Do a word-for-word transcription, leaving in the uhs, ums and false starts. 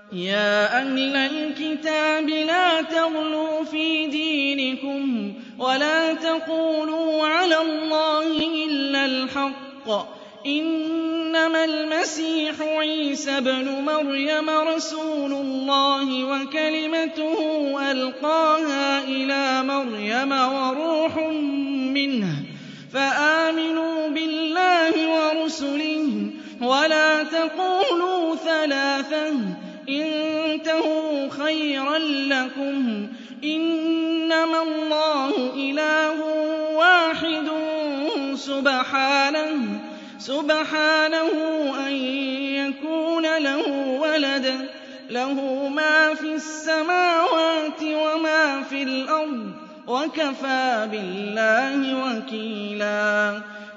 يَا أَهْلَ الْكِتَابِ لَا تَغْلُوا فِي دِينِكُمْ وَلَا تَقُولُوا عَلَى اللَّهِ إِلَّا الْحَقَّ ۚ إِنَّمَا الْمَسِيحُ عِيسَى ابْنُ مَرْيَمَ رَسُولُ اللَّهِ وَكَلِمَتُهُ أَلْقَاهَا إِلَىٰ مَرْيَمَ وَرُوحٌ مِّنْهُ ۖ فَآمِنُوا بِاللَّهِ وَرُسُلِهِ وَلَا تَقُولُوا ثَلَاثَةٌ ۚ انتهوا خيرا لكم، إنما الله إله واحد سبحانه, سبحانه أن يكون له ولد، له ما في السماوات وما في الأرض، وكفى بالله وكيلا.